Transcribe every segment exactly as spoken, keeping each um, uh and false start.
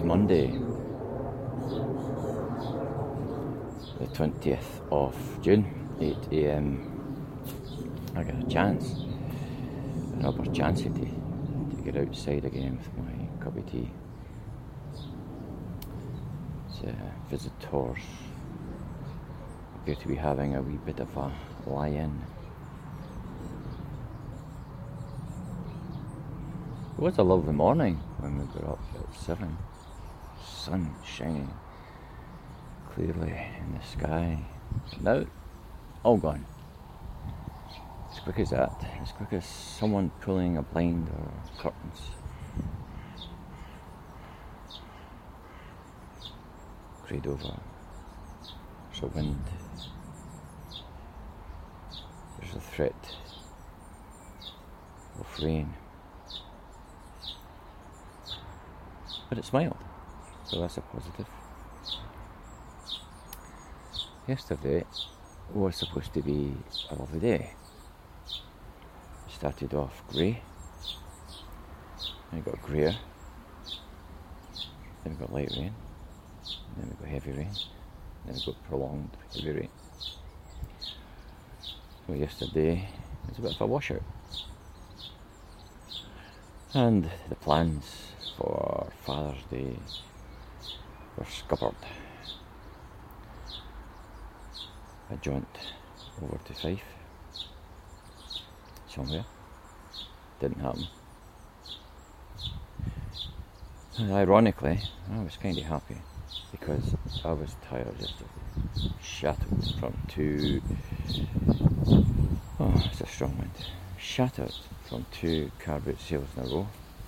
It's Monday, the twentieth of June, eight a m. I got a chance, an opportunity to get outside again with my cup of tea. It's, uh, visitors appear to be having a wee bit of a lie-in. It was a lovely morning when we got up at seven. Sun shining clearly in the sky. Now, all gone. As quick as that. As quick as someone pulling a blind or curtains. Greyed over. There's a wind. There's a threat of rain. But it smiled, so that's a positive. Yesterday was supposed to be a lovely day. It started off grey, then it got greyer, then we got light rain, then we got heavy rain, then we got prolonged heavy rain. So yesterday was a bit of a washout. And the plans for Father's Day were scuppered. A jaunt over to Fife somewhere. Didn't happen. And ironically, I was kind of happy because I was tired yesterday. Shattered from two... Oh, it's a strong wind. Shattered from two car boot sales in a row.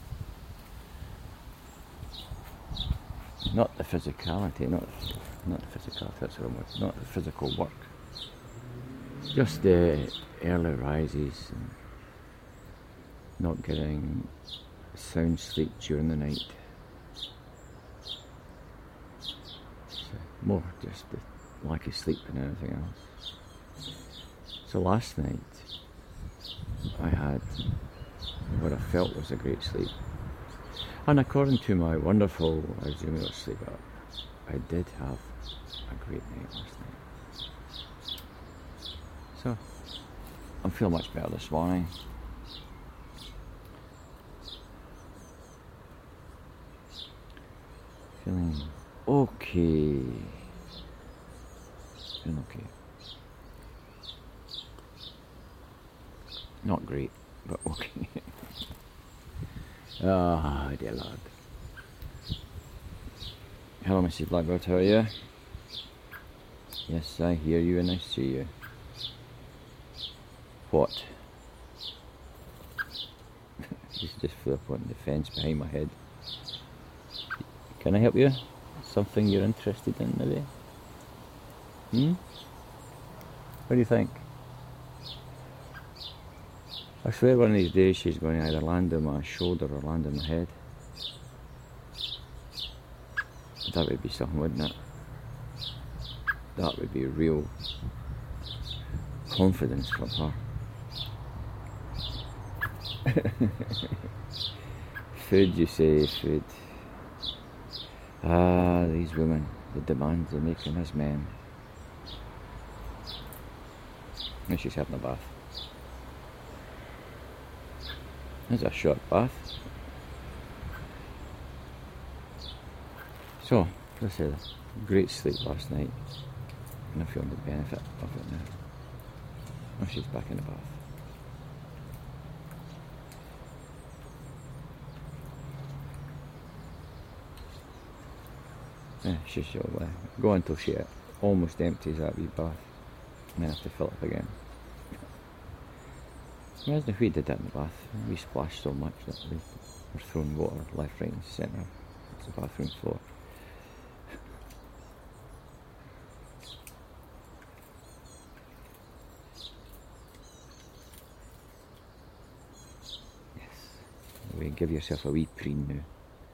Not the physicality, not not the physicality, that's the wrong word, not the physical work. Just the early rises and not getting sound sleep during the night. So more just the lack of sleep than anything else. So last night I had what I felt was a great sleep. And according to my wonderful Alzheimer's sleep app, I did have a great night last night. So, I'm feeling much better this morning. Feeling okay. Feeling okay. Not great, but okay. Ah, oh, dear Lord. Hello, Missus Blackbird, how are you? Yes, I hear you and I see you. What? She's just flew up on the fence behind my head. Can I help you? Something you're interested in, maybe? Hmm? What do you think? I swear one of these days she's going to either land on my shoulder or land on my head. That would be something, wouldn't it? That would be real confidence from her. Food, you say, food. Ah, these women, the demands they're making as men. And she's having a bath. It's a short bath. So, as I said, great sleep last night, and I'm feeling the benefit of it now. Oh, she's back in the bath. Yeah, she shall uh, go until she almost empties that wee bath, and then have to fill it up again. Imagine if we did that in the bath. We splashed so much that we were throwing water left, right and centre. It's the bathroom floor. Yes. We give yourself a wee preen now.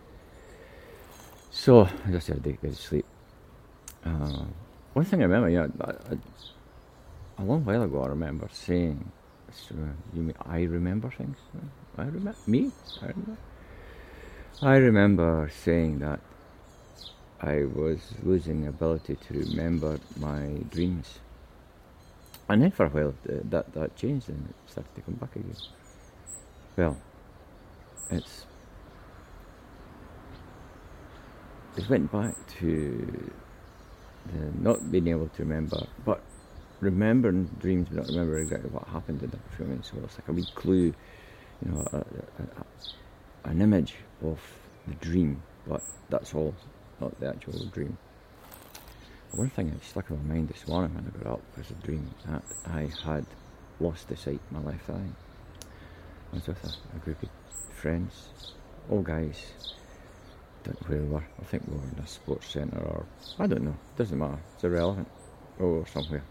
So, as I said, I did get to sleep. Uh, one thing I remember, yeah, I, I, a long while ago I remember saying, so, you mean I remember things? I remember me. I remember. I remember saying that I was losing the ability to remember my dreams. And then for a while uh, that, that changed and it started to come back again. Well, it's it went back to the not being able to remember, but remembering dreams but not remember exactly what happened in them. You know what I mean? So it's like a wee clue, you know, a, a, a, an image of the dream, but that's all, not the actual dream. One thing that stuck in my mind this morning when I got up was a dream that I had lost the sight of my left eye. I was with a, a group of friends, all guys, don't know where we were. I think we were in a sports centre or, I don't know, doesn't matter, it's irrelevant, or somewhere.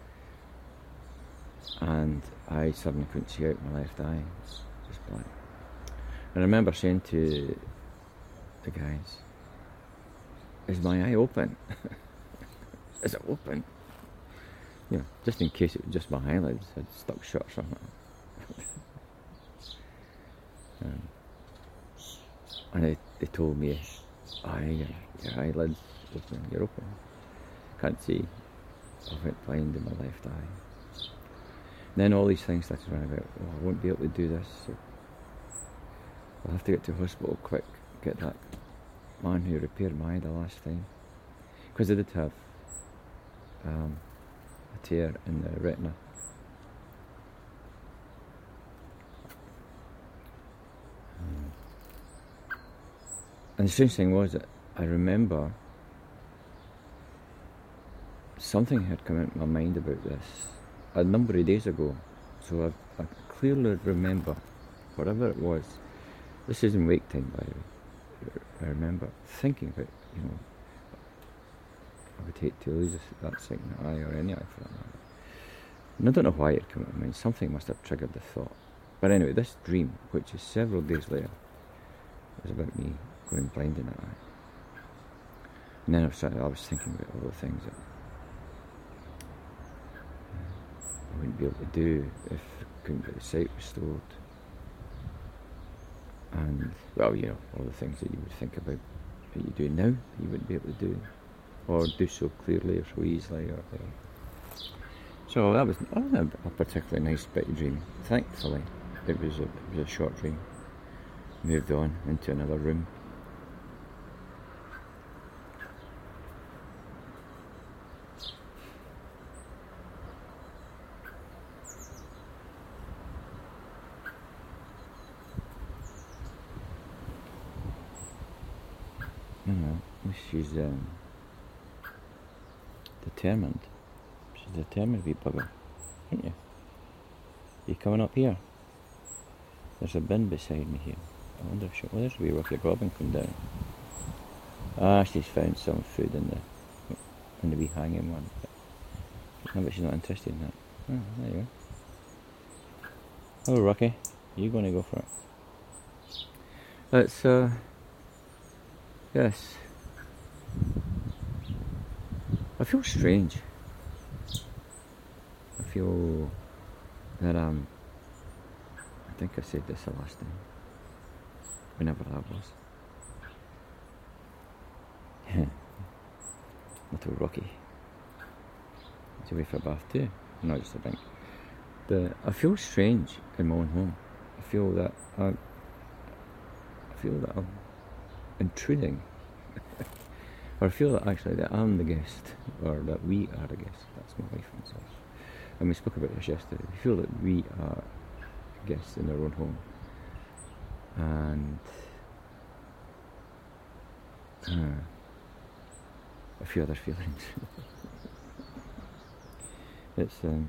And I suddenly couldn't see out my left eye, just black. And I remember saying to the guys, is my eye open? Is it open? You know, just in case it was just my eyelids had stuck shut or something. um, and they, they told me, aye, your eyelids open, you're open. Can't see. I went blind in my left eye. And then all these things started running about, oh, I won't be able to do this, so I'll have to get to the hospital quick, get that man who repaired my eye the last time. Because I did have um, a tear in the retina. Um, and the strange thing was that I remember something had come into my mind about this a number of days ago. So I, I clearly remember, whatever it was, this is in wake time by the way, I remember thinking about, you know, I would hate to lose that sight in the eye or any eye for that matter. And I don't know why it came into mind, something must have triggered the thought. But anyway, this dream, which is several days later, was about me going blind in that eye. And then I was, I was thinking about all the things that I wouldn't be able to do if I couldn't get the sight restored. And, well, you know, all the things that you would think about that you do now, that you wouldn't be able to do, or do so clearly or so easily. Or, or. So that was, that was a particularly nice bit of dream. Thankfully, it was a, it was a short dream. Moved on into another room. You know, she's um, determined. She's determined to be bugger, aren't you? You coming up here? There's a bin beside me here. I wonder if she, well, there's a wee Rocky Goblin come down. Ah, she's found some food in the in the wee hanging one. But, no, but she's not interested in that. Oh, there you go. Hello, Rocky. Are you going to go for it? It's uh. Yes. I feel strange. I feel that um I think I said this the last time. Whenever that was. Little Rocky. He's away for a bath too. Not just a drink. The I feel strange in my own home. I feel that I I feel that I'm intruding. Or I feel that actually that I'm the guest, or that we are the guest. That's my wife and myself. And we spoke about this yesterday. We feel that we are guests in our own home. And uh, a few other feelings. It's um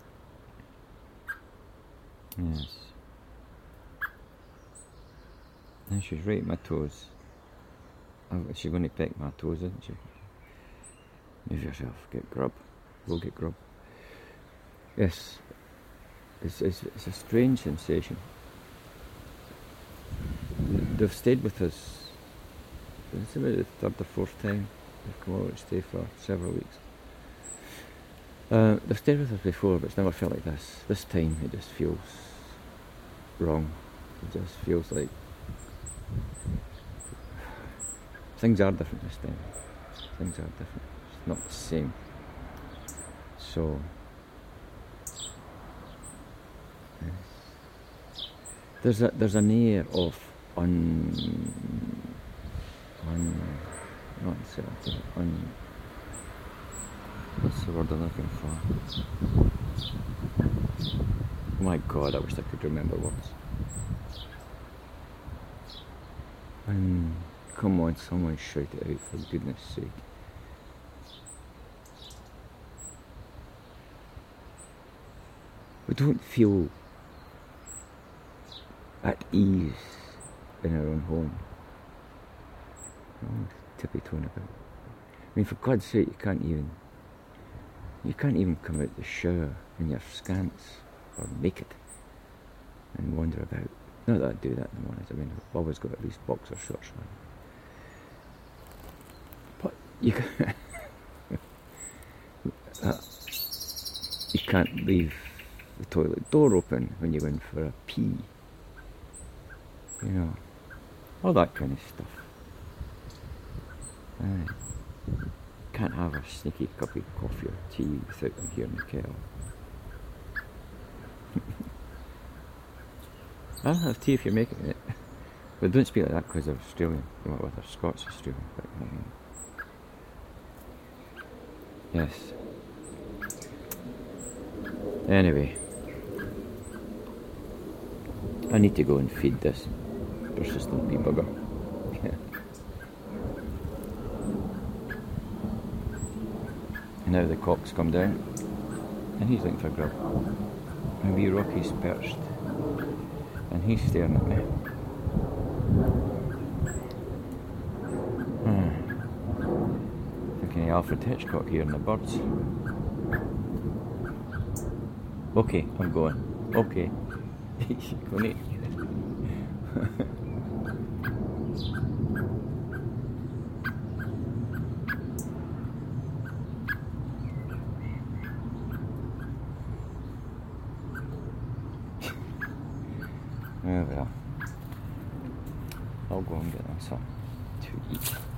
yes. And she's right at my toes. Oh, she's going to peck my toes, isn't she? Move yourself, get grub. Go get grub. Yes, it's, it's, it's a strange sensation. They've stayed with us, it's about the third or fourth time they've come over to stay for several weeks. Uh, they've stayed with us before, but it's never felt like this. This time it just feels wrong. It just feels like things are different this time. things are different. It's not the same. So, yes. there's a there's an air of un, un, not uncertainty, un. What's the word I'm looking for? Oh my God, I wish I could remember words. And come on, someone shout it out for goodness sake. We don't feel at ease in our own home. Oh, tippy-toeing about. I mean, for God's sake, you can't even you can't even come out the shower in your scants or naked and wander about. Not that I do that in the mornings. I mean, I've always got at least boxer shorts on. But you can't, uh, you can't leave the toilet door open when you go in for a pee. You know, all that kind of stuff. Aye. Can't have a sneaky cup of coffee or tea without them hearing the kettle. I'll have tea if you're making it. But don't speak like that because they're Australian. You know, whether Scots or Australian. But, um, yes. Anyway. I need to go and feed this persistent pea bugger. Now the cock's come down and he's looking for grub. And wee Rocky's perched and he's staring at me. Hmm. Thinking of Alfred Hitchcock here and the birds. Okay, I'm going. Okay. Go neat. Oh well, I'll go and get them something to eat.